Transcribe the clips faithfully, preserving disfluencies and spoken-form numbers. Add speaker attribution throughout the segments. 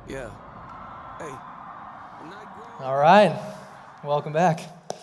Speaker 1: Yeah. Hey.
Speaker 2: All right. Welcome back.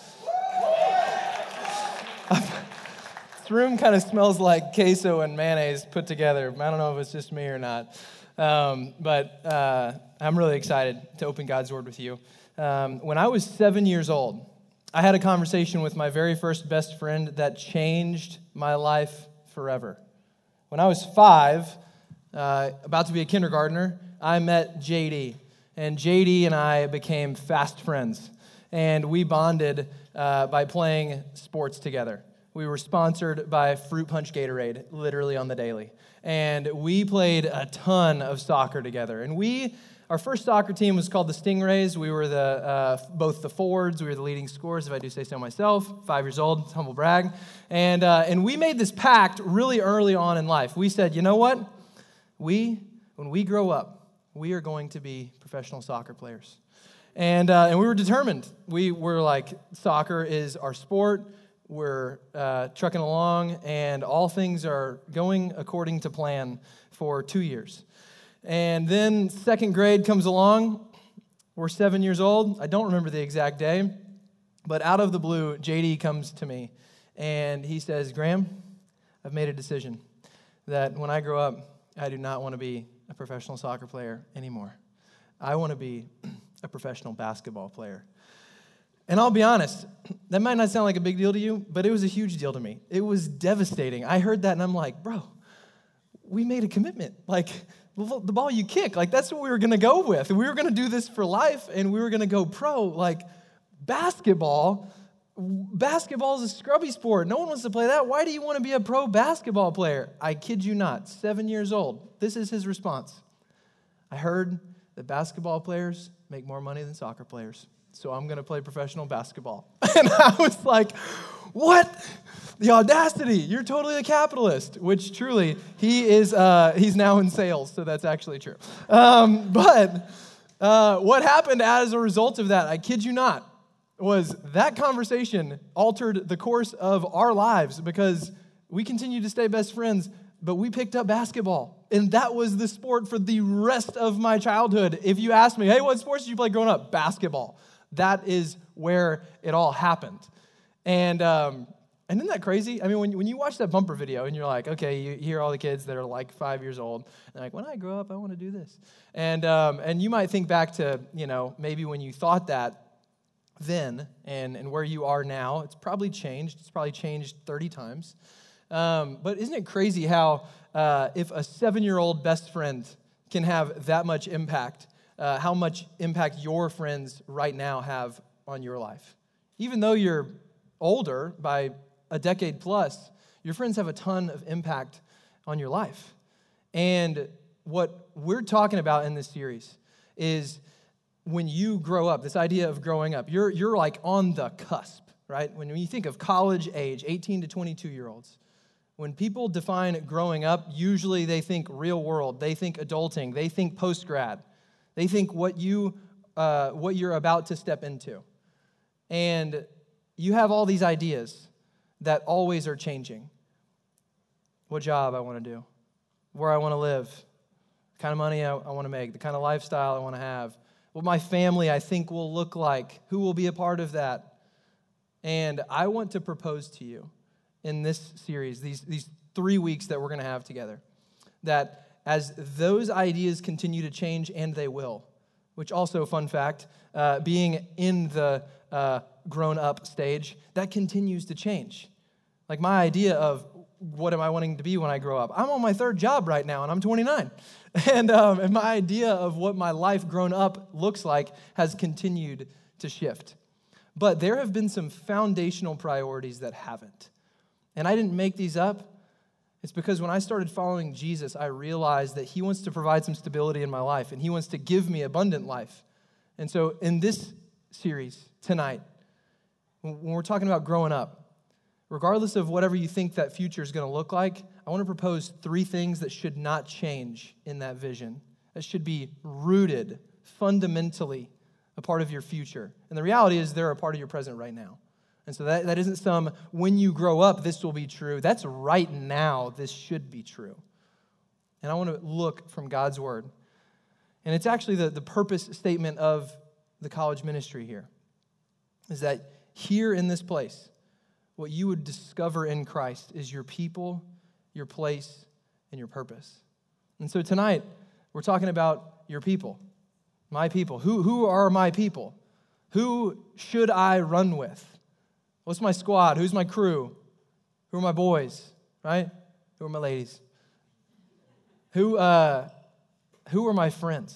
Speaker 2: This room kind of smells like queso and mayonnaise put together. I don't know if it's just me or not. Um, but uh, I'm really excited to open God's Word with you. Um, when I was seven years old, I had a conversation with my very first best friend that changed my life forever. When I was five, uh, about to be a kindergartner, I met J D. And J D and I became fast friends. And we bonded uh, by playing sports together. We were sponsored by Fruit Punch Gatorade, literally on the daily. And we played a ton of soccer together. And we, our first soccer team was called the Stingrays. We were the uh, both the forwards. We were the leading scorers, if I do say so myself. Five years old, humble brag. And uh, and we made this pact really early on in life. We said, you know what? We, when we grow up, we are going to be professional soccer players. And uh, and we were determined. We were like, soccer is our sport. We're uh, trucking along, and all things are going according to plan for two years. And then second grade comes along. We're seven years old. I don't remember the exact day, but out of the blue, J D comes to me, and he says, Graham, I've made a decision that when I grow up, I do not want to be a professional soccer player anymore. I want to be a professional basketball player. And I'll be honest, that might not sound like a big deal to you, but it was a huge deal to me. It was devastating. I heard that and I'm like, bro, we made a commitment. Like, the ball you kick, like that's what we were going to go with. We were going to do this for life and we were going to go pro. Like, basketball, basketball is a scrubby sport. No one wants to play that. Why do you want to be a pro basketball player? I kid you not, seven years old. This is his response. I heard that basketball players make more money than soccer players. So I'm going to play professional basketball. And I was like, what? The audacity. You're totally a capitalist, which truly, he is, uh, he's now in sales, so that's actually true. Um, but uh, what happened as a result of that, I kid you not, was that conversation altered the course of our lives because we continued to stay best friends, but we picked up basketball. And that was the sport for the rest of my childhood. If you ask me, hey, what sports did you play growing up? Basketball. That is where it all happened. And um, and isn't that crazy? I mean, when, when you watch that bumper video and you're like, okay, you hear all the kids that are like five years old, and they're like, when I grow up, I want to do this. And um, and you might think back to, you know, maybe when you thought that then and, and where you are now. It's probably changed. It's probably changed thirty times. Um, but isn't it crazy how uh, if a seven-year-old best friend can have that much impact, Uh, how much impact your friends right now have on your life. Even though you're older by a decade plus, your friends have a ton of impact on your life. And what we're talking about in this series is when you grow up, this idea of growing up, you're, you're like on the cusp, right? When you think of college age, eighteen to twenty-two-year-olds, when people define growing up, usually they think real world, they think adulting, they think post-grad. They think what you, uh, what you're about to step into. And you have all these ideas that always are changing. What job I want to do, where I want to live, the kind of money I, I want to make, the kind of lifestyle I want to have, what my family I think will look like, who will be a part of that. And I want to propose to you in this series, these, these three weeks that we're going to have together, that as those ideas continue to change, and they will, which also, fun fact, uh, being in the uh, grown-up stage, that continues to change. Like my idea of what am I wanting to be when I grow up? I'm on my third job right now, and I'm twenty-nine. And, um, and my idea of what my life grown up looks like has continued to shift. But there have been some foundational priorities that haven't. And I didn't make these up. It's because when I started following Jesus, I realized that he wants to provide some stability in my life, and he wants to give me abundant life. And so in this series tonight, when we're talking about growing up, regardless of whatever you think that future is going to look like, I want to propose three things that should not change in that vision, that should be rooted fundamentally a part of your future. And the reality is they're a part of your present right now. And so that, that isn't some, when you grow up, this will be true. That's right now, this should be true. And I want to look from God's word And it's actually the, the purpose statement of the college ministry here, is that here in this place, what you would discover in Christ is your people, your place, and your purpose. And so tonight, we're talking about your people, my people. Who, who are my people? Who should I run with? What's my squad? Who's my crew? Who are my boys, right? Who are my ladies? Who, uh, who are my friends?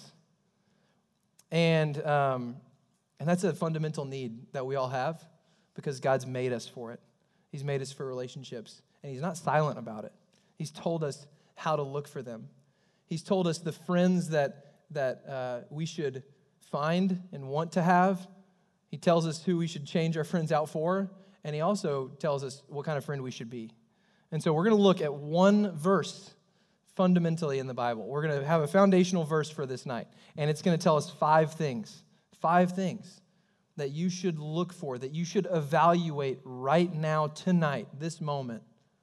Speaker 2: And, um, and that's a fundamental need that we all have because God's made us for it. He's made us for relationships, and he's not silent about it. He's told us how to look for them. He's told us the friends that, that uh, we should find and want to have. He tells us who we should change our friends out for, and he also tells us what kind of friend we should be. And so we're going to look at one verse fundamentally in the Bible. We're going to have a foundational verse for this night, and it's going to tell us five things, five things that you should look for, that you should evaluate right now, tonight, this moment.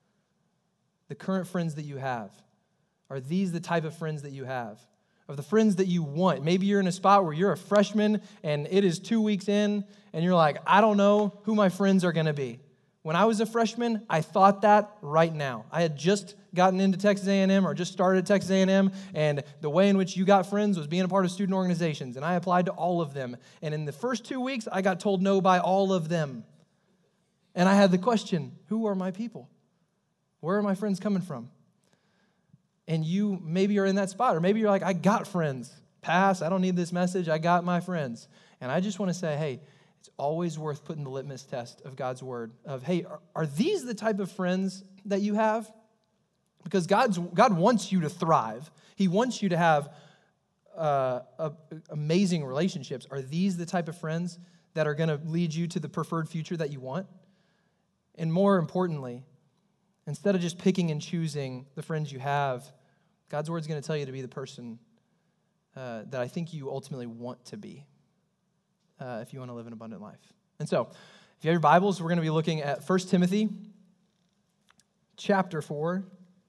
Speaker 2: The current friends that you have. Are these the type of friends that you have? Of the friends that you want? Maybe you're in a spot where you're a freshman and it is two weeks in and you're like, I don't know who my friends are going to be. When I was a freshman, I thought that right now. I had just gotten into Texas A and M or just started at Texas A and M, and the way in which you got friends was being a part of student organizations, and I applied to all of them. And in the first two weeks, I got told no by all of them. And I had the question, who are my people? Where are my friends coming from? And you maybe are in that spot, or maybe you're like, I got friends. Pass, I don't need this message, I got my friends. And I just want to say, hey, it's always worth putting the litmus test of God's word of, hey, are, are these the type of friends that you have? Because God's, God wants you to thrive. He wants you to have uh, a, amazing relationships. Are these the type of friends that are going to lead you to the preferred future that you want? And more importantly, instead of just picking and choosing the friends you have, God's word is going to tell you to be the person uh, that I think you ultimately want to be uh, if you want to live an abundant life. And so, if you have your Bibles, we're going to be looking at First Timothy chapter four.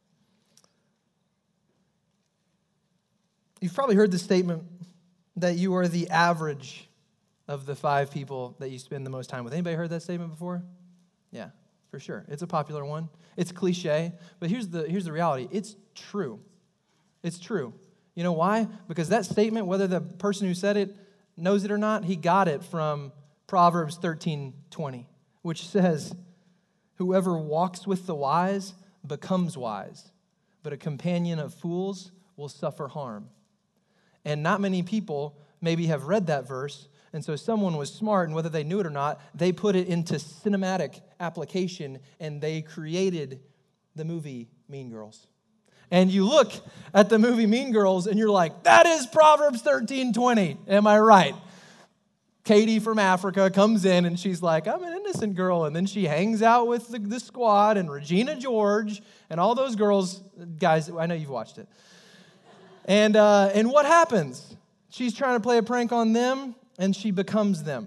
Speaker 2: You've probably heard the statement that you are the average of the five people that you spend the most time with. Anybody heard that statement before? Yeah, for sure. It's a popular one. It's cliche, but here's the here's the reality. It's true. It's true. You know why? Because that statement, whether the person who said it knows it or not, he got it from Proverbs thirteen twenty, which says, whoever walks with the wise becomes wise, but a companion of fools will suffer harm. And not many people maybe have read that verse, and so someone was smart, and whether they knew it or not, they put it into cinematic application, and they created the movie Mean Girls. And you look at the movie Mean Girls, and you're like, that is Proverbs thirteen twenty. Am I right? Katie from Africa comes in, and she's like, I'm an innocent girl. And then she hangs out with the, the squad, and Regina George, and all those girls. Guys, I know you've watched it. And uh, and what happens? She's trying to play a prank on them, and she becomes them.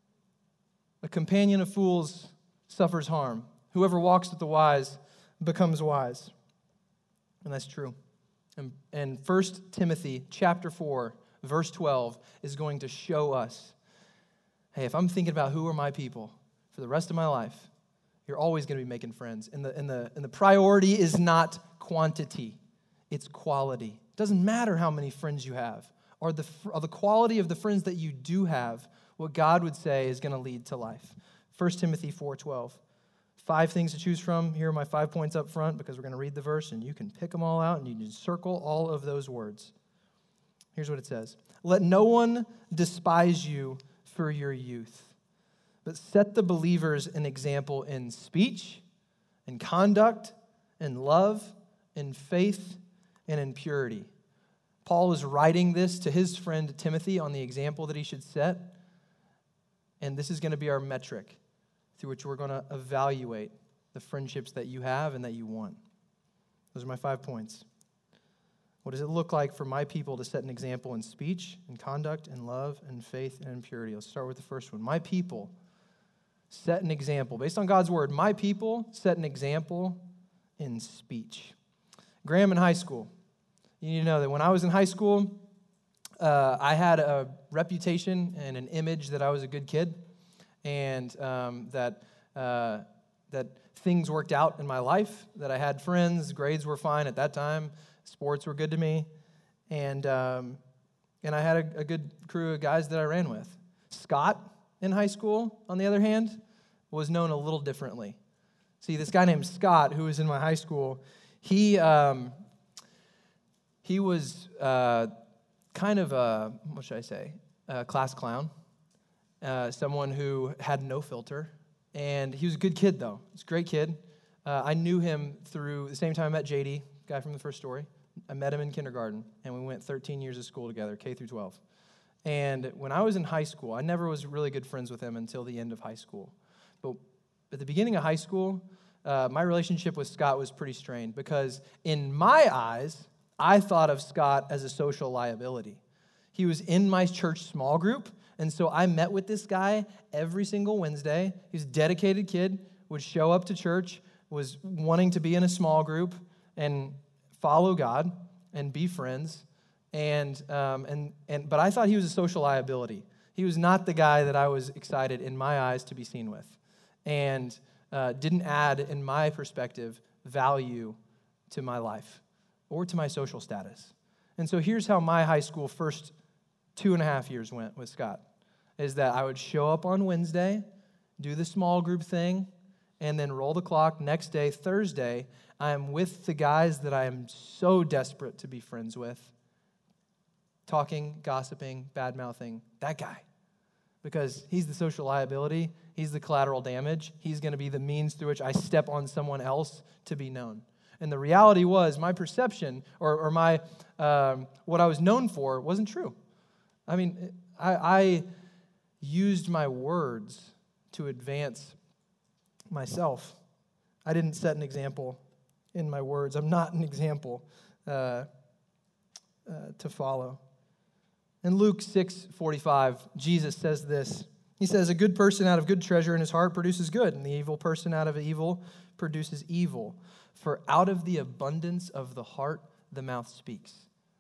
Speaker 2: A companion of fools suffers harm. Whoever walks with the wise becomes wise. And that's true. And, and First Timothy chapter four, verse twelve is going to show us, hey, if I'm thinking about who are my people for the rest of my life, you're always going to be making friends. And the, and the, and the priority is not quantity, it's quality. It doesn't matter how many friends you have, or the, or the quality of the friends that you do have, what God would say is going to lead to life. First Timothy four twelve. Five things to choose from. Here are my five points up front because we're going to read the verse, and you can pick them all out, and you can circle all of those words. Here's what it says. Let no one despise you for your youth, but set the believers an example in speech, in conduct, in love, in faith, and in purity. Paul is writing this to his friend Timothy on the example that he should set, and this is going to be our metric through which we're going to evaluate the friendships that you have and that you want. Those are my five points. What does it look like for my people to set an example in speech, in conduct, in love, in faith, and in purity? Let's start with the first one. My people set an example. Based on God's word, my people set an example in speech. Graham in high school. You need to know that when I was in high school, uh, I had a reputation and an image that I was a good kid, and um, that uh, that things worked out in my life, that I had friends, grades were fine at that time, sports were good to me, and um, and I had a, a good crew of guys that I ran with. Scott in high school, on the other hand, was known a little differently. See, this guy named Scott, who was in my high school, he um, he was uh, kind of a, what should I say, a class clown, uh, someone who had no filter, and he was a good kid, though. He was a great kid. Uh, I knew him through the same time I met J D, guy from the first story. I met him in kindergarten, and we went thirteen years of school together, K through twelve. And when I was in high school, I never was really good friends with him until the end of high school. But at the beginning of high school, uh, my relationship with Scott was pretty strained because in my eyes, I thought of Scott as a social liability. He was in my church small group, and so I met with this guy every single Wednesday. He was a dedicated kid, would show up to church, was wanting to be in a small group and follow God and be friends. And um, and and but I thought he was a social liability. He was not the guy that I was excited in my eyes to be seen with, and uh, didn't add, in my perspective, value to my life or to my social status. And so here's how my high school first two and a half years went with Scott: is that I would show up on Wednesday, do the small group thing, and then roll the clock. Next day, Thursday, I am with the guys that I am so desperate to be friends with. Talking, gossiping, bad-mouthing that guy. Because he's the social liability, he's the collateral damage, he's going to be the means through which I step on someone else to be known. And the reality was, my perception, or, or my um, what I was known for, wasn't true. I mean, I, I used my words to advance myself. I didn't set an example in my words. I'm not an example uh, uh, to follow. In Luke six forty-five, Jesus says this. He says, "A good person out of good treasure in his heart produces good, and the evil person out of evil produces evil. For out of the abundance of the heart, the mouth speaks."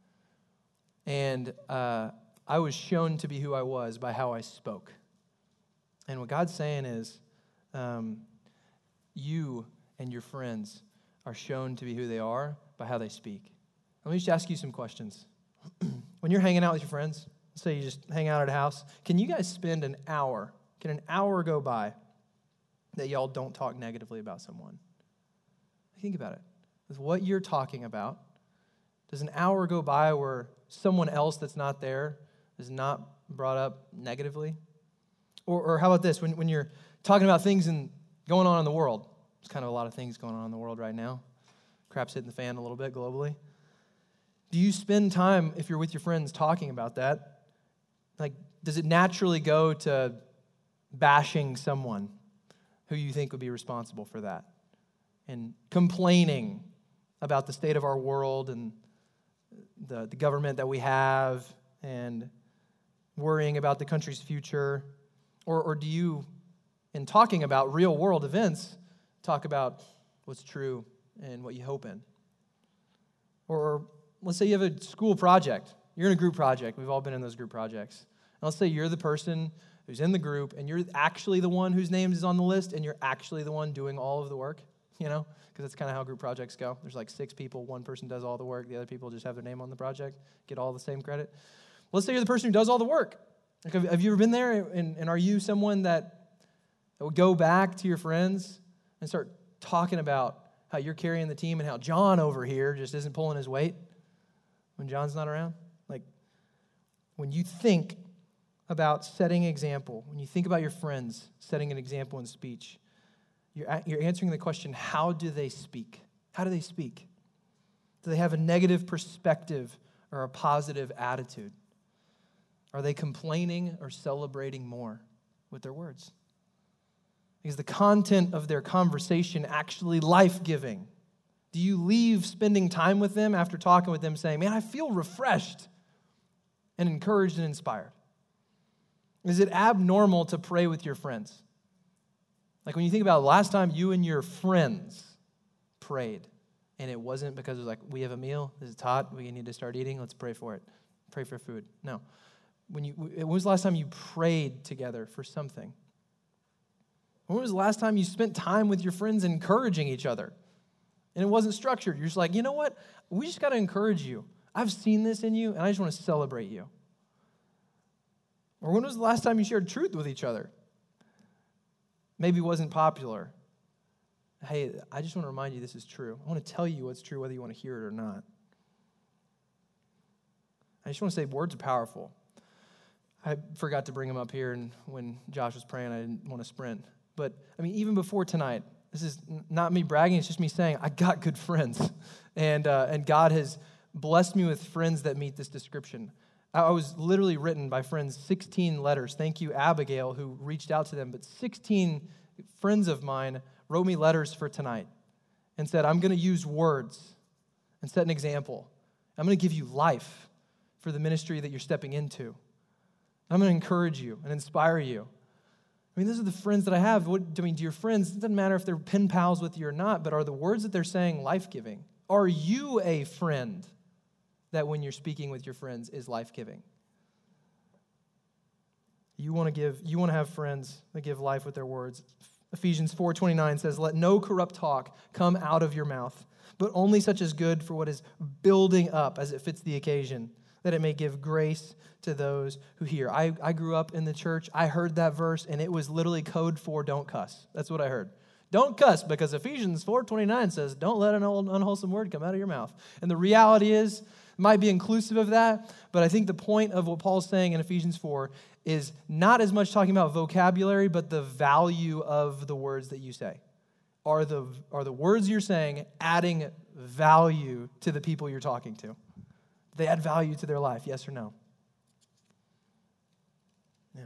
Speaker 2: And uh, I was shown to be who I was by how I spoke. And what God's saying is, um, you and your friends are shown to be who they are by how they speak. Let me just ask you some questions. When you're hanging out with your friends, let's say you just hang out at a house, can you guys spend an hour, can an hour go by that y'all don't talk negatively about someone? Think about it. With what you're talking about, does an hour go by where someone else that's not there is not brought up negatively? Or, or how about this, when, when you're talking about things and going on in the world, there's kind of a lot of things going on in the world right now. Crap's hitting the fan a little bit globally. Do you spend time, if you're with your friends, talking about that? Like, does it naturally go to bashing someone who you think would be responsible for that? And complaining about the state of our world and the, the government that we have and worrying about the country's future? Or, or do you, in talking about real world events, talk about what's true and what you hope in? Or let's say you have a school project. You're in a group project. We've all been in those group projects. And let's say you're the person who's in the group, and you're actually the one whose name is on the list, and you're actually the one doing all of the work, you know? Because that's kind of how group projects go. There's like six people. One person does all the work. The other people just have their name on the project, get all the same credit. Let's say you're the person who does all the work. Like, have, have you ever been there, and, and are you someone that, that would go back to your friends and start talking about how you're carrying the team and how John over here just isn't pulling his weight when John's not around? Like, when you think about setting an example, when you think about your friends setting an example in speech, you're, you're answering the question, how do they speak? How do they speak? Do they have a negative perspective or a positive attitude? Are they complaining or celebrating more with their words? Is the content of their conversation actually life-giving? Do you leave spending time with them after talking with them saying, man, I feel refreshed and encouraged and inspired? Is it abnormal to pray with your friends? Like when you think about the last time you and your friends prayed, and it wasn't because it was like, we have a meal, this is hot, we need to start eating, let's pray for it. pray for food. No. When you, when was the last time you prayed together for something? When was the last time you spent time with your friends encouraging each other? And it wasn't structured. You're just like, you know what? We just got to encourage you. I've seen this in you, and I just want to celebrate you. Or when was the last time you shared truth with each other? Maybe it wasn't popular. Hey, I just want to remind you this is true. I want to tell you what's true, whether you want to hear it or not. I just want to say words are powerful. I forgot to bring them up here, and when Josh was praying, I didn't want to sprint. But, I mean, even before tonight, this is not me bragging, it's just me saying I got good friends. And uh, and God has blessed me with friends that meet this description. I was literally written by friends, sixteen letters. Thank you, Abigail, who reached out to them. But sixteen friends of mine wrote me letters for tonight and said, I'm going to use words and set an example. I'm going to give you life for the ministry that you're stepping into. I'm going to encourage you and inspire you. I mean, those are the friends that I have. What, I mean, to your friends, it doesn't matter if they're pen pals with you or not, but are the words that they're saying life-giving? Are you a friend that when you're speaking with your friends is life-giving? You want to give, you want to have friends that give life with their words. Ephesians four twenty-nine says, let no corrupt talk come out of your mouth, but only such as good for what is building up as it fits the occasion, that it may give grace to those who hear. I, I grew up in the church. I heard that verse, and it was literally code for don't cuss. That's what I heard. Don't cuss, because Ephesians four twenty-nine says, don't let an unwholesome word come out of your mouth. And the reality is, it might be inclusive of that, but I think the point of what Paul's saying in Ephesians four is not as much talking about vocabulary, but the value of the words that you say. Are the, are the words you're saying adding value to the people you're talking to? They add value to their life, yes or no? Yeah.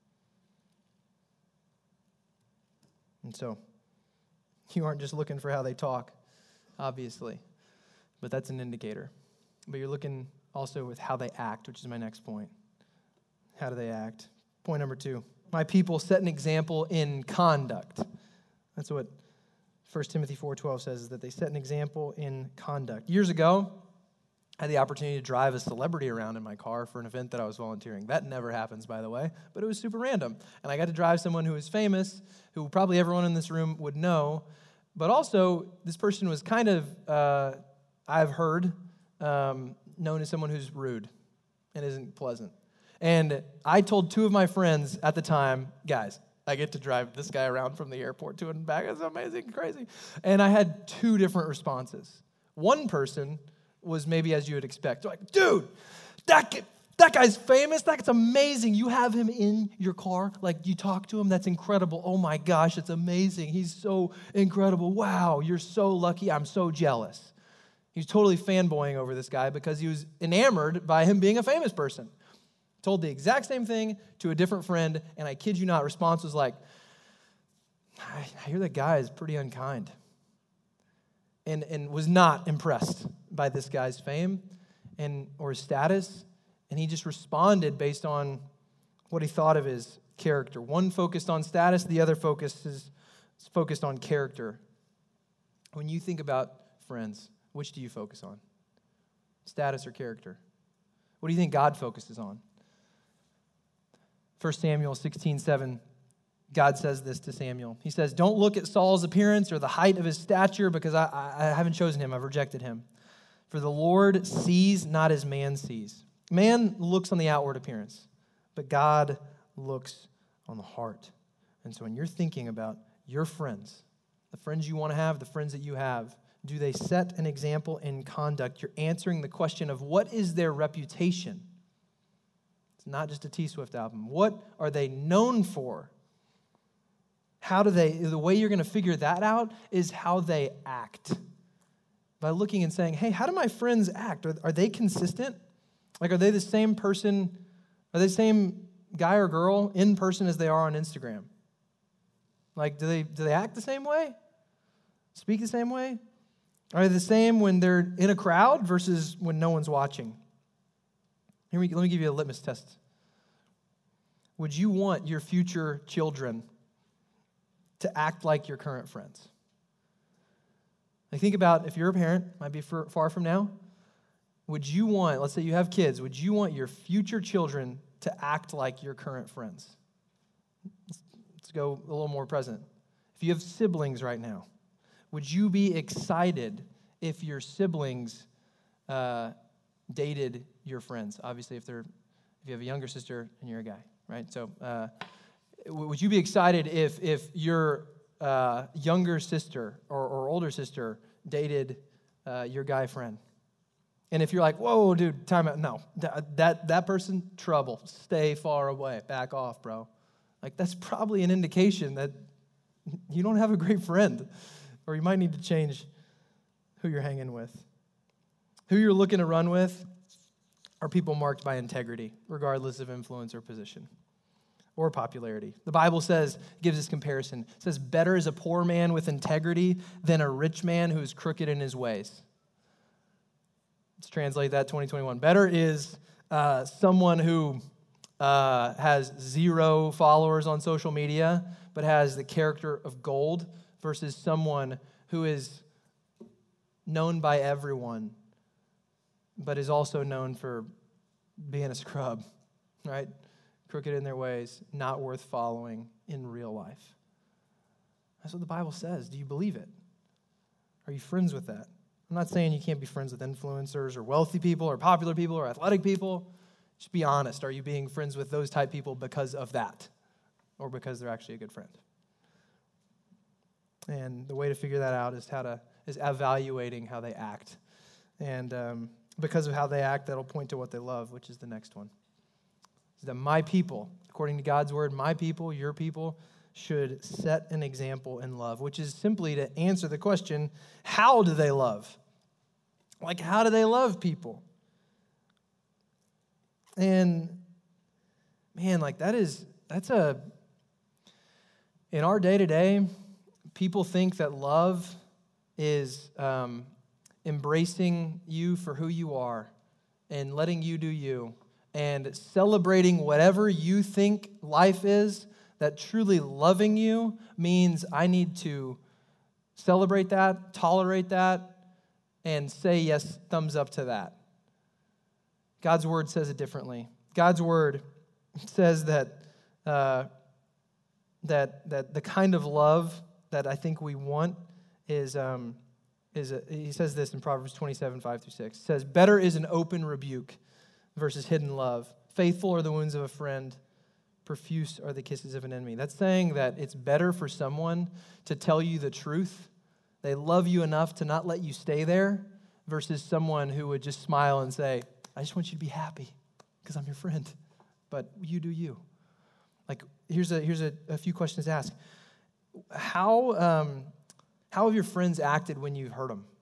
Speaker 2: And so, you aren't just looking for how they talk, obviously, but that's an indicator. But you're looking also with how they act, which is my next point. How do they act? Point number two. My people set an example in conduct. That's what First Timothy four twelve says, is that they set an example in conduct. Years ago, I had the opportunity to drive a celebrity around in my car for an event that I was volunteering. That never happens, by the way, but it was super random. And I got to drive someone who was famous, who probably everyone in this room would know. But also, this person was kind of, uh, I've heard, um, known as someone who's rude and isn't pleasant. And I told two of my friends at the time, guys, I get to drive this guy around from the airport to and back. It's amazing, crazy. And I had two different responses. One person was maybe as you would expect. Like, dude, that guy, that guy's famous. That's amazing. You have him in your car. Like, you talk to him. That's incredible. Oh, my gosh, it's amazing. He's so incredible. Wow, you're so lucky. I'm so jealous. He's totally fanboying over this guy because he was enamored by him being a famous person. Told the exact same thing to a different friend, and I kid you not, response was like, I hear that guy is pretty unkind. And, and was not impressed by this guy's fame and or his status, and he just responded based on what he thought of his character. One focused on status, the other focus is focused on character. When you think about friends, which do you focus on? Status or character? What do you think God focuses on? First Samuel sixteen seven, God says this to Samuel. He says, don't look at Saul's appearance or the height of his stature, because I, I, I haven't chosen him. I've rejected him. For the Lord sees not as man sees. Man looks on the outward appearance, but God looks on the heart. And so when you're thinking about your friends, the friends you want to have, the friends that you have, do they set an example in conduct? You're answering the question of what is their reputation? It's not just a T-Swift album. What are they known for? How do they, the way you're going to figure that out is how they act. By looking and saying, hey, how do my friends act? Are, are they consistent? Like, are they the same person? Are they the same guy or girl in person as they are on Instagram? Like, do they do they act the same way? Speak the same way? Are they the same when they're in a crowd versus when no one's watching? Here we, let me give you a litmus test. Would you want your future children to act like your current friends? Like, think about if you're a parent, might be for, far from now, would you want, let's say you have kids, would you want your future children to act like your current friends? Let's, let's go a little more present. If you have siblings right now, would you be excited if your siblings uh, dated your friends? Obviously, if they're if you have a younger sister and you're a guy, right? So, uh, would you be excited if if your uh, younger sister or, or older sister dated uh, your guy friend? And if you're like, whoa, dude, time out. No, that, that that person, trouble. Stay far away. Back off, bro. Like, that's probably an indication that you don't have a great friend, or you might need to change who you're hanging with. Who you're looking to run with are people marked by integrity, regardless of influence or position or popularity. The Bible says, gives this comparison. It says, better is a poor man with integrity than a rich man who is crooked in his ways. Let's translate that twenty twenty-one. Better is uh, someone who uh, has zero followers on social media, but has the character of gold, versus someone who is known by everyone, but is also known for being a scrub, right? Crooked in their ways, not worth following in real life. That's what the Bible says. Do you believe it? Are you friends with that? I'm not saying you can't be friends with influencers or wealthy people or popular people or athletic people. Just be honest. Are you being friends with those type people because of that, or because they're actually a good friend? And the way to figure that out is how to is evaluating how they act. And um, because of how they act, that'll point to what they love, which is the next one. Is that my people, according to God's word, my people, your people, should set an example in love, which is simply to answer the question, how do they love? Like, how do they love people? And, man, like, that is, that's a, in our day-to-day, people think that love is um, embracing you for who you are and letting you do you and celebrating whatever you think life is, that truly loving you means I need to celebrate that, tolerate that, and say yes, thumbs up to that. God's word says it differently. God's word says that uh, that that the kind of love that I think we want is um, is a, he says this in Proverbs twenty-seven, five through six. It says, better is an open rebuke versus hidden love. Faithful are the wounds of a friend. Profuse are the kisses of an enemy. That's saying that it's better for someone to tell you the truth. They love you enough to not let you stay there, versus someone who would just smile and say, I just want you to be happy because I'm your friend, but you do you. Like, here's a here's a, a few questions to ask. How um, how have your friends acted when you've hurt them?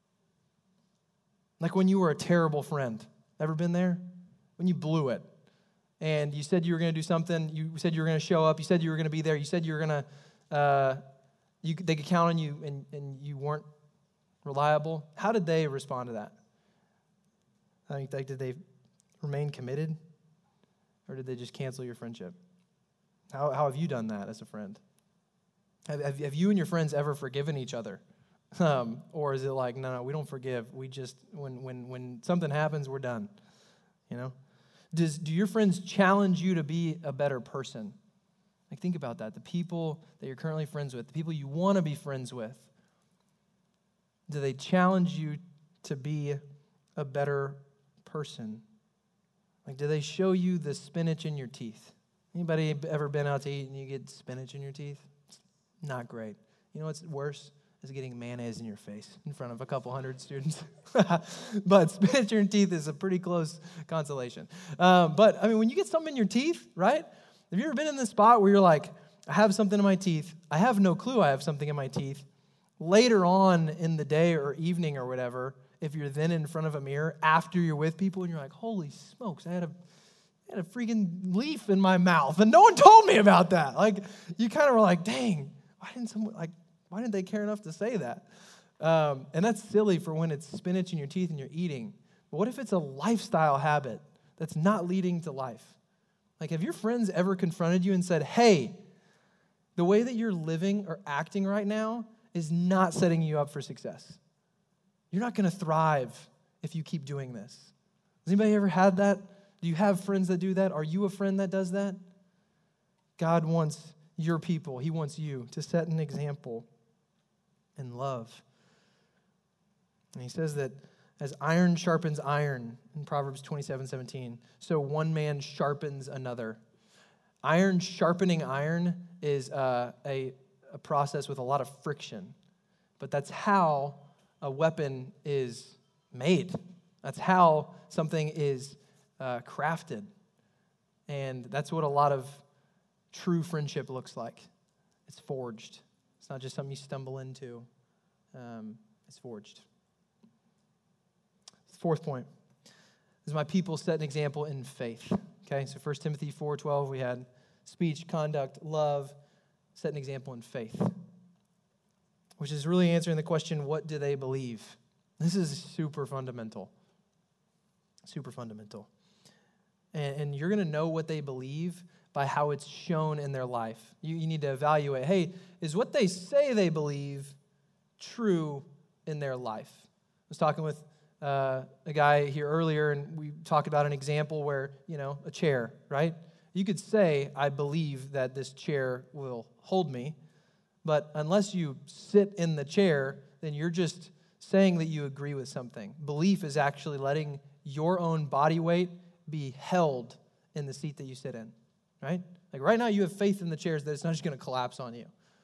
Speaker 2: Like when you were a terrible friend. Ever been there? When you blew it. And you said you were going to do something. You said you were going to show up. You said you were going to be there. You said you were going to, uh, you, they could count on you, and, and you weren't reliable. How did they respond to that? I think, like, did they remain committed? Or did they just cancel your friendship? How, how have you done that as a friend? Have, have, have you and your friends ever forgiven each other? Um, or is it like, no, no, we don't forgive. We just, when when when something happens, we're done. You know? Does do your friends challenge you to be a better person? Like, think about that. The people that you're currently friends with, the people you want to be friends with, do they challenge you to be a better person? Like, do they show you the spinach in your teeth? Anybody ever been out to eat and you get spinach in your teeth? It's not great. You know what's worse? Is getting mayonnaise in your face in front of a couple hundred students. But spinach in your teeth is a pretty close consolation. Um, but, I mean, when you get something in your teeth, right? Have you ever been in this spot where you're like, I have something in my teeth. I have no clue I have something in my teeth. Later on in the day or evening or whatever, if you're then in front of a mirror after you're with people and you're like, holy smokes, I had a I had a freaking leaf in my mouth and no one told me about that. Like, you kind of were like, dang, why didn't someone, like, why didn't they care enough to say that? Um, and that's silly for when it's spinach in your teeth and you're eating. But what if it's a lifestyle habit that's not leading to life? Like, have your friends ever confronted you and said, hey, the way that you're living or acting right now is not setting you up for success. You're not going to thrive if you keep doing this. Has anybody ever had that? Do you have friends that do that? Are you a friend that does that? God wants your people, he wants you to set an example in love. And he says that as iron sharpens iron in Proverbs twenty-seven seventeen, so one man sharpens another. Iron sharpening iron is uh, a, a process with a lot of friction, but that's how a weapon is made. That's how something is uh, crafted. And that's what a lot of true friendship looks like. It's forged. It's not just something you stumble into. Um, it's forged. Fourth point is my people set an example in faith. Okay, so First Timothy four twelve, we had speech, conduct, love, set an example in faith, which is really answering the question, what do they believe? This is super fundamental. Super fundamental. And, and you're going to know what they believe by how it's shown in their life. You, you need to evaluate, hey, is what they say they believe true in their life? I was talking with uh, a guy here earlier, and we talked about an example where, you know, a chair, right? You could say, I believe that this chair will hold me, but unless you sit in the chair, then you're just saying that you agree with something. Belief is actually letting your own body weight be held in the seat that you sit in, right? Like right now you have faith in the chairs that it's not just going to collapse on you.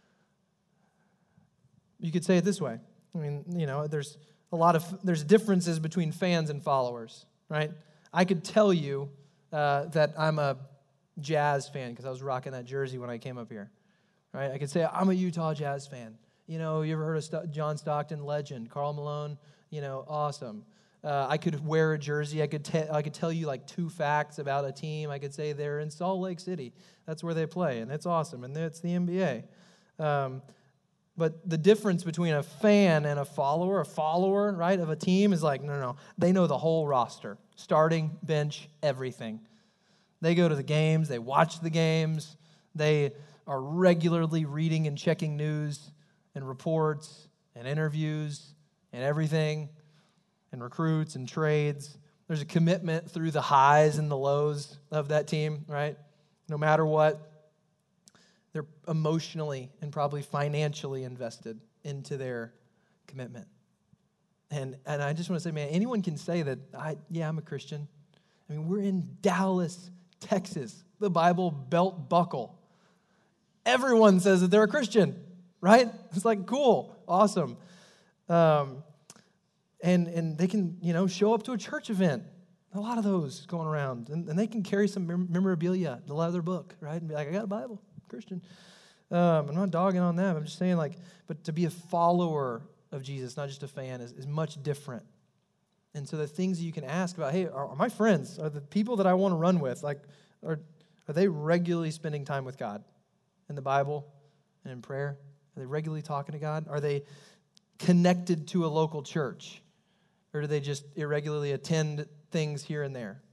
Speaker 2: You could say it this way. I mean, you know, there's a lot of, there's differences between fans and followers, right? I could tell you uh, that I'm a Jazz fan because I was rocking that jersey when I came up here, right? I could say I'm a Utah Jazz fan. You know, you ever heard of St- John Stockton, legend, Karl Malone, you know, awesome. Uh, I could wear a jersey. I could te- I could tell you like two facts about a team. I could say they're in Salt Lake City. That's where they play, and it's awesome, and it's the N B A. Um, but the difference between a fan and a follower, a follower, right, of a team is like, no, no, no. They know the whole roster, starting, bench, everything. They go to the games. They watch the games. They are regularly reading and checking news and reports and interviews and everything, and recruits and trades. There's a commitment through the highs and the lows of that team, right? No matter what, they're emotionally and probably financially invested into their commitment. And and I just want to say, man, anyone can say that, I yeah, I'm a Christian. I mean, we're in Dallas, Texas, the Bible belt buckle. Everyone says that they're a Christian, right? It's like, cool, awesome. Um, and and they can, you know, show up to a church event. A lot of those going around. And, and they can carry some mem- memorabilia, the leather book, right? And be like, I got a Bible, I'm Christian. Um, I'm not dogging on them. I'm just saying, like, but to be a follower of Jesus, not just a fan, is, is much different. And so the things you can ask about, hey, are, are my friends, are the people that I want to run with, like, are, are they regularly spending time with God in the Bible and in prayer? Are they regularly talking to God? Are they connected to a local church? Or do they just irregularly attend things here and there?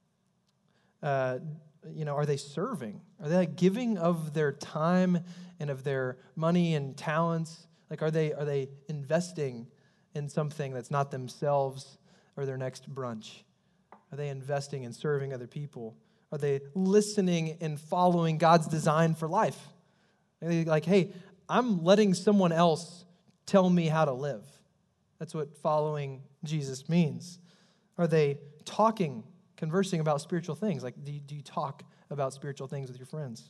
Speaker 2: Uh, you know, are they serving? Are they like giving of their time and of their money and talents? Like, are they are they investing in something that's not themselves or their next brunch? Are they investing in serving other people? Are they listening and following God's design for life? Are they like, hey, I'm letting someone else tell me how to live. That's what following Jesus means. Are they talking, conversing about spiritual things? Like, do you, do you talk about spiritual things with your friends?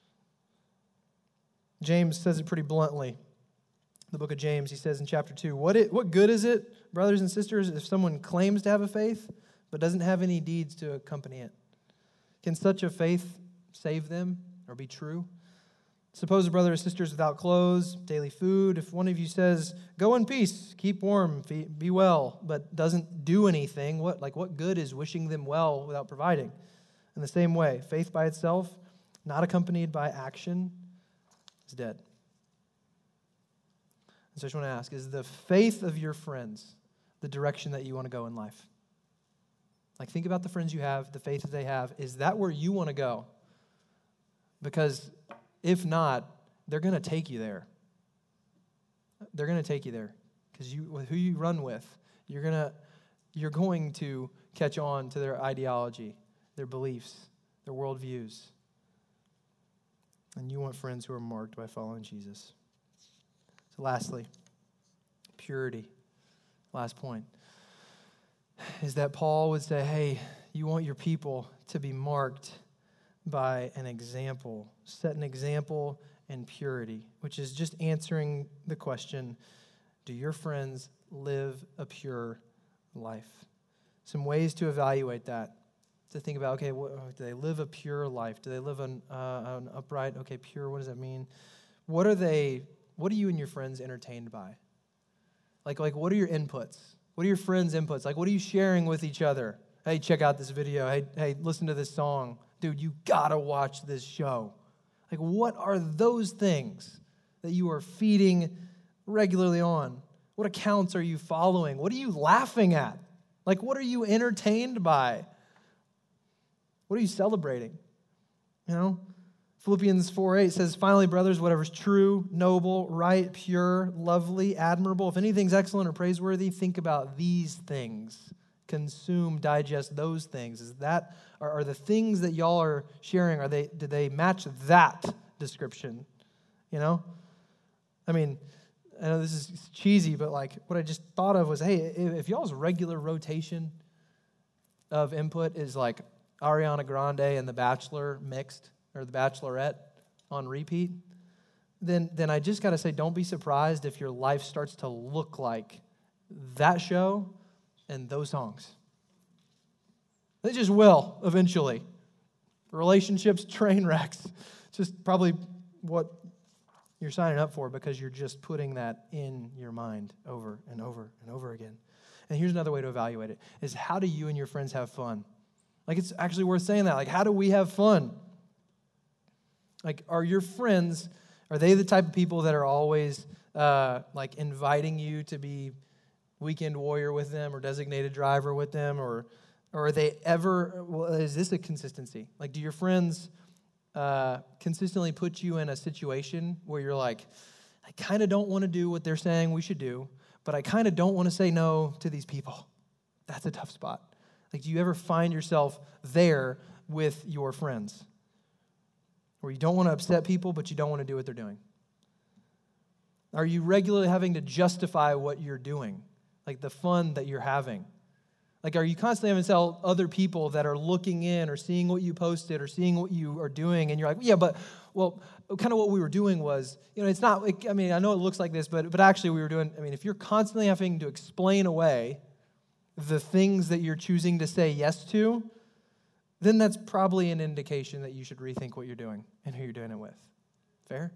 Speaker 2: James says it pretty bluntly. The book of James, he says in chapter two, what, it, what good is it, brothers and sisters, if someone claims to have a faith but doesn't have any deeds to accompany it? Can such a faith save them or be true? Suppose a brother or sister is without clothes, daily food. If one of you says, go in peace, keep warm, be well, but doesn't do anything, what like what good is wishing them well without providing? In the same way, faith by itself, not accompanied by action, is dead. And so I just want to ask, is the faith of your friends the direction that you want to go in life? Like, think about the friends you have, the faith that they have. Is that where you want to go? Because if not, they're going to take you there. They're going to take you there because you, with who you run with, you're going to you're going to catch on to their ideology, their beliefs, their worldviews. And you want friends who are marked by following Jesus. So lastly, purity. Last point is that Paul would say, hey, you want your people to be marked by an example. Set an example in purity, which is just answering the question, do your friends live a pure life? Some ways to evaluate that. To think about, okay, what, do they live a pure life? Do they live an, uh, an upright, okay, pure, what does that mean? What are they, what are you and your friends entertained by? Like, like, what are your inputs? What are your friends' inputs? Like, what are you sharing with each other? Hey, check out this video. Hey, hey, listen to this song. Dude, you gotta watch this show. Like, what are those things that you are feeding regularly on? What accounts are you following? What are you laughing at? Like, what are you entertained by? What are you celebrating? You know? Philippians four eight says, finally, brothers, whatever's true, noble, right, pure, lovely, admirable, if anything's excellent or praiseworthy, think about these things. Consume, digest those things. Is that are, are the things that y'all are sharing, are they do they match that description? You know? I mean, I know this is cheesy, but like what I just thought of was, hey, if, if y'all's regular rotation of input is like Ariana Grande and The Bachelor mixed, or The Bachelorette on repeat, then, then I just got to say, don't be surprised if your life starts to look like that show and those songs. They just will eventually. Relationships, train wrecks. It's just probably what you're signing up for because you're just putting that in your mind over and over and over again. And here's another way to evaluate it, is how do you and your friends have fun? Like, it's actually worth saying that. Like, how do we have fun? Like, are your friends, are they the type of people that are always, uh, like, inviting you to be weekend warrior with them or designated driver with them? Or, or are they ever, well, is this a consistency? Like, do your friends uh, consistently put you in a situation where you're like, I kind of don't want to do what they're saying we should do, but I kind of don't want to say no to these people? That's a tough spot. Like, do you ever find yourself there with your friends? Where you don't want to upset people, but you don't want to do what they're doing? Are you regularly having to justify what you're doing? Like the fun that you're having? Like, are you constantly having to tell other people that are looking in or seeing what you posted or seeing what you are doing, and you're like, yeah, but, well, kind of what we were doing was, you know, it's not, like, I mean, I know it looks like this, but, but actually we were doing, I mean, if you're constantly having to explain away the things that you're choosing to say yes to, then that's probably an indication that you should rethink what you're doing and who you're doing it with. Fair?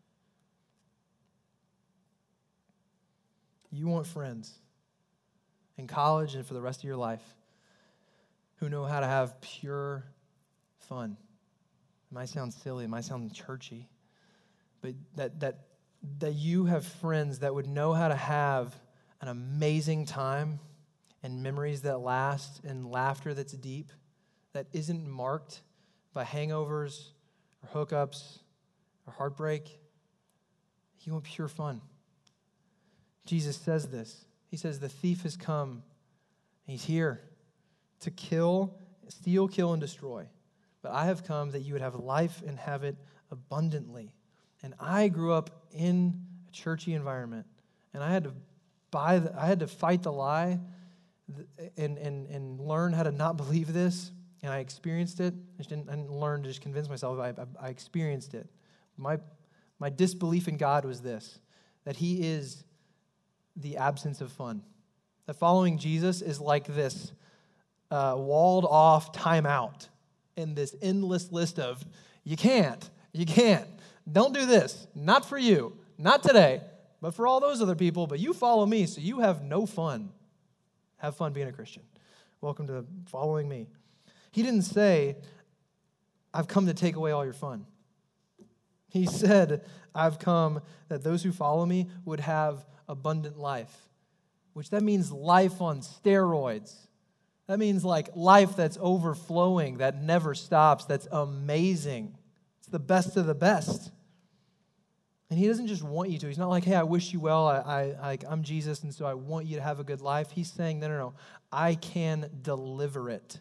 Speaker 2: You want friends in college and for the rest of your life who know how to have pure fun. It might sound silly, it might sound churchy, but that that that you have friends that would know how to have an amazing time and memories that last and laughter that's deep, that isn't marked by hangovers or hookups or heartbreak. You want pure fun. Jesus says this. He says, the thief has come. He's here to kill, steal, kill, and destroy. But I have come that you would have life and have it abundantly. And I grew up in a churchy environment, and I had to buy, the, I had to fight the lie and, and, and learn how to not believe this. And I experienced it. I, just didn't, I didn't learn to just convince myself. I, I, I experienced it. My, my disbelief in God was this, that he is the absence of fun. That following Jesus is like this uh, walled-off timeout in this endless list of, you can't, you can't, don't do this, not for you, not today, but for all those other people, but you follow me, so you have no fun. Have fun being a Christian. Welcome to following me. He didn't say, I've come to take away all your fun. He said, I've come that those who follow me would have abundant life, which that means life on steroids. That means like life that's overflowing, that never stops, that's amazing. It's the best of the best. And he doesn't just want you to. He's not like, hey, I wish you well. I, I, I, I'm Jesus, and so I want you to have a good life. He's saying, no, no, no. I can deliver it.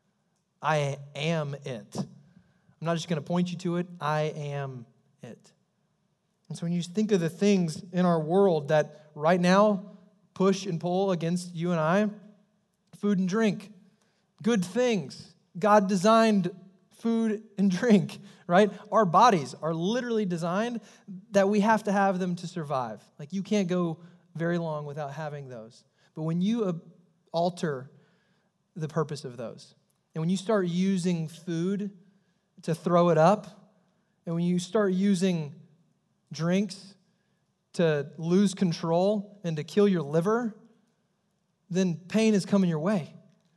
Speaker 2: I am it. I'm not just going to point you to it. I am it. And so when you think of the things in our world that right now push and pull against you and I, food and drink, good things. God designed food and drink, right? Our bodies are literally designed that we have to have them to survive. Like you can't go very long without having those. But when you uh, alter the purpose of those, and when you start using food to throw it up, and when you start using drinks to lose control and to kill your liver, then pain is coming your way.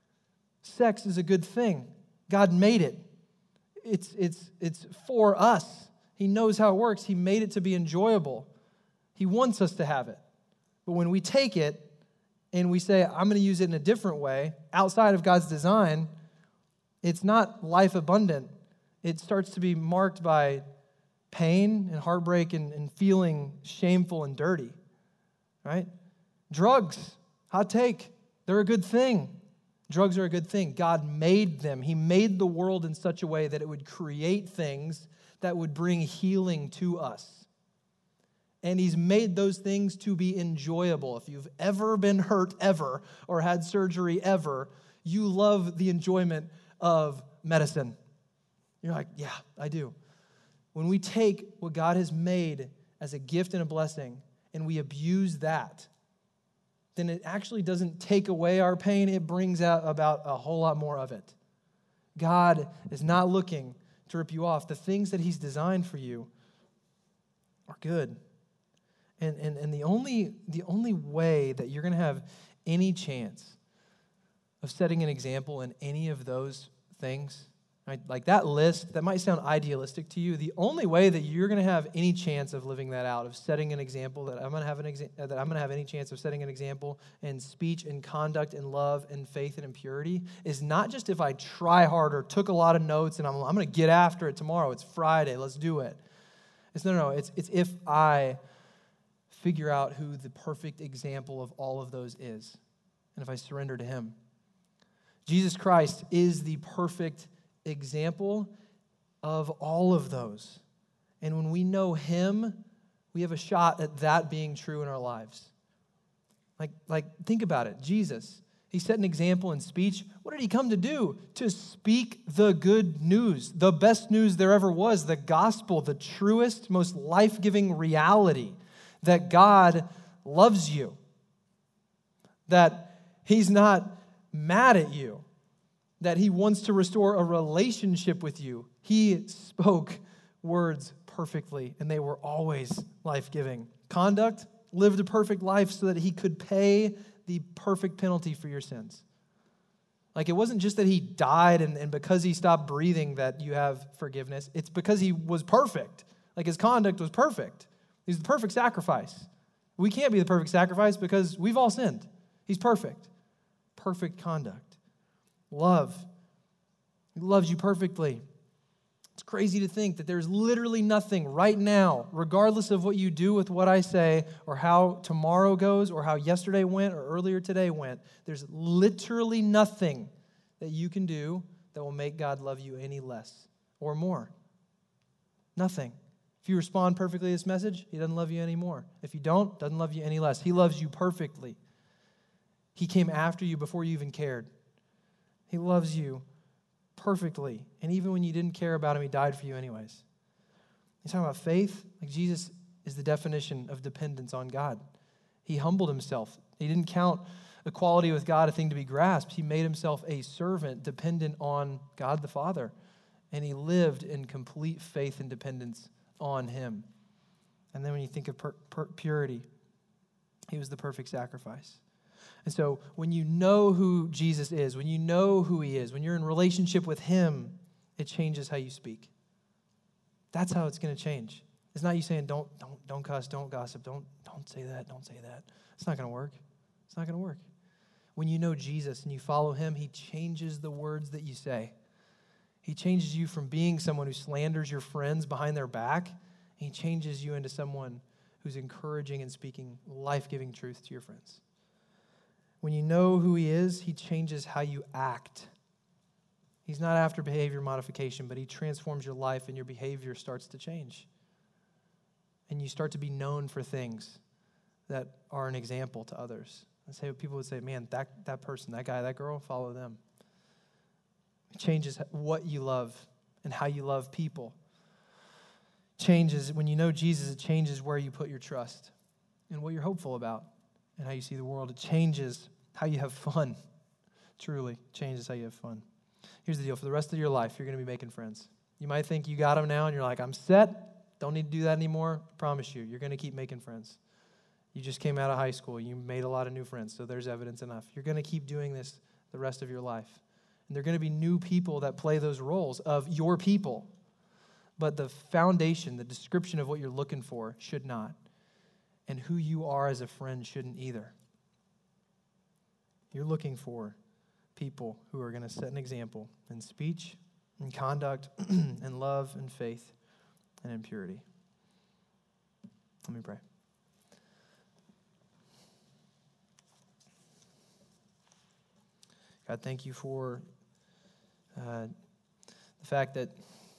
Speaker 2: Sex is a good thing. God made it. It's, it's, it's for us. He knows how it works. He made it to be enjoyable. He wants us to have it. But when we take it and we say, I'm going to use it in a different way, outside of God's design, it's not life abundant. It starts to be marked by pain and heartbreak and, and feeling shameful and dirty, right? Drugs, hot take, they're a good thing. Drugs are a good thing. God made them. He made the world in such a way that it would create things that would bring healing to us. And he's made those things to be enjoyable. If you've ever been hurt ever or had surgery ever, you love the enjoyment of medicine. You're like, yeah, I do. When we take what God has made as a gift and a blessing and we abuse that, then it actually doesn't take away our pain. It brings out about a whole lot more of it. God is not looking to rip you off. The things that he's designed for you are good. And, and, and the only, the only way that you're going to have any chance of setting an example in any of those things, right? Like that list, that might sound idealistic to you. The only way that you're going to have any chance of living that out, of setting an example, that I'm going to have an exa- that I'm going to have any chance of setting an example in speech and conduct and love and faith and in purity, is not just if I try harder, took a lot of notes, and I'm, I'm going to get after it tomorrow. It's Friday. Let's do it. It's no, no, no. It's, it's if I figure out who the perfect example of all of those is, and if I surrender to him. Jesus Christ is the perfect example of all of those. And when we know him, we have a shot at that being true in our lives. Like, like think about it. Jesus, he set an example in speech. What did he come to do? To speak the good news, the best news there ever was, the gospel, the truest, most life-giving reality that God loves you, that he's not mad at you, that he wants to restore a relationship with you. He spoke words perfectly, and they were always life-giving. Conduct, lived a perfect life so that he could pay the perfect penalty for your sins. Like, it wasn't just that he died and, and because he stopped breathing that you have forgiveness. It's because he was perfect. Like, his conduct was perfect. He's the perfect sacrifice. We can't be the perfect sacrifice because we've all sinned. He's perfect. Perfect conduct. Love. He loves you perfectly. It's crazy to think that there's literally nothing right now, regardless of what you do with what I say or how tomorrow goes or how yesterday went or earlier today went, there's literally nothing that you can do that will make God love you any less or more. Nothing. If you respond perfectly to this message, he doesn't love you anymore. If you don't, doesn't love you any less. He loves you perfectly. He came after you before you even cared. He loves you perfectly. And even when you didn't care about him, he died for you anyways. He's talking about faith. Like, Jesus is the definition of dependence on God. He humbled himself. He didn't count equality with God a thing to be grasped. He made himself a servant dependent on God the Father. And he lived in complete faith and dependence on him. And then when you think of pur- pur- purity, he was the perfect sacrifice. And so when you know who Jesus is, when you know who he is, when you're in relationship with him, it changes how you speak. That's how it's going to change. It's not you saying, don't, don't, don't cuss, don't gossip, don't, don't say that, don't say that. It's not going to work. It's not going to work. When you know Jesus and you follow him, he changes the words that you say. He changes you from being someone who slanders your friends behind their back He changes you into someone who's encouraging and speaking life-giving truth to your friends. When you know who he is, he changes how you act. He's not after behavior modification, but he transforms your life and your behavior starts to change. And you start to be known for things that are an example to others. I say people would say, man, that, that person, that guy, that girl, follow them. It changes what you love and how you love people. Changes, when you know Jesus, it changes where you put your trust and what you're hopeful about and how you see the world. It changes how you have fun. Truly changes how you have fun. Here's the deal. For the rest of your life, you're going to be making friends. You might think you got them now and you're like, I'm set. Don't need to do that anymore. I promise you, you're going to keep making friends. You just came out of high school. You made a lot of new friends, so there's evidence enough. You're going to keep doing this the rest of your life. And there are going to be new people that play those roles of your people. But the foundation, the description of what you're looking for should not. And who you are as a friend shouldn't either. You're looking for people who are going to set an example in speech, in conduct, in love, in faith, and in purity. Let me pray. God, thank you for uh, the fact that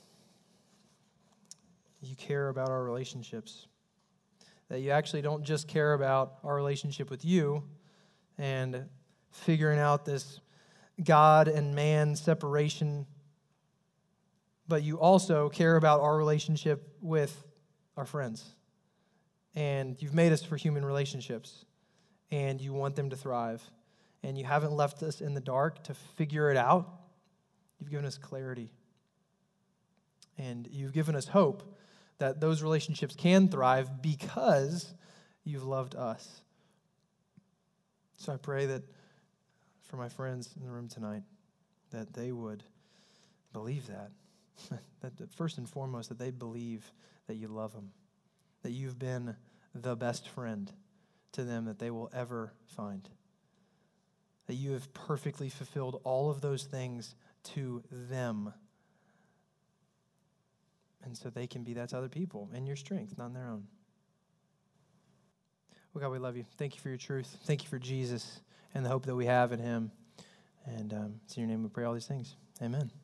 Speaker 2: you care about our relationships. That you actually don't just care about our relationship with you and figuring out this God and man separation, but you also care about our relationship with our friends. And you've made us for human relationships, and you want them to thrive. And you haven't left us in the dark to figure it out. You've given us clarity. And you've given us hope that those relationships can thrive because you've loved us. So I pray that for my friends in the room tonight, that they would believe that. that, that first and foremost, that they believe that you love them, that you've been the best friend to them that they will ever find, that you have perfectly fulfilled all of those things to them, and so they can be that to other people in your strength, not in their own. Well, God, we love you. Thank you for your truth. Thank you for Jesus and the hope that we have in him. And um, it's in your name we pray all these things. Amen.